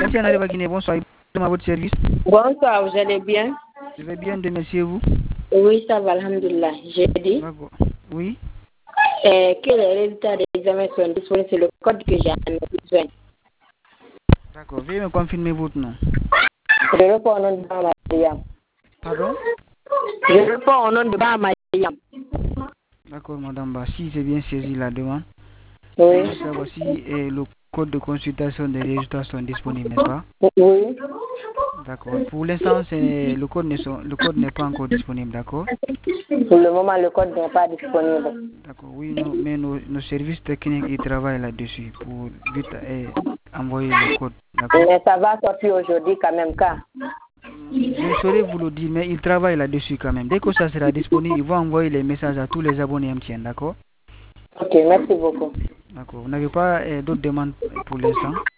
Tatiana de Baguiné, bonsoir. À votre service. Bonsoir, vous allez bien? Je vais bien, merci à vous. Oui, ça va, alhamdoulilah. J'ai dit. D'accord. Oui. Que les résultats des examens sont disponibles sur le code que j'ai besoin. D'accord. Veuillez me confirmer votre nom. Je réponds au nom de Mariam. Pardon? Je réponds au nom de Mariam. D'accord, madame Ba. Si j'ai bien saisi la demande, oui. Je savoir si le code de consultation des résultats sont disponibles, n'est-ce pas? Oui. D'accord. Pour l'instant, le code n'est pas encore disponible, d'accord? Pour le moment, le code n'est pas disponible. D'accord, oui, mais nos services techniques ils travaillent là-dessus pour vite envoyer le code, d'accord? Mais ça va sortir aujourd'hui quand même, car. Je ne saurais vous le dire, mais ils travaillent là-dessus quand même. Dès que ça sera disponible, ils vont envoyer les messages à tous les abonnés MTN, d'accord? Ok, merci beaucoup. D'accord. Vous n'avez pas d'autres demandes pour l'instant?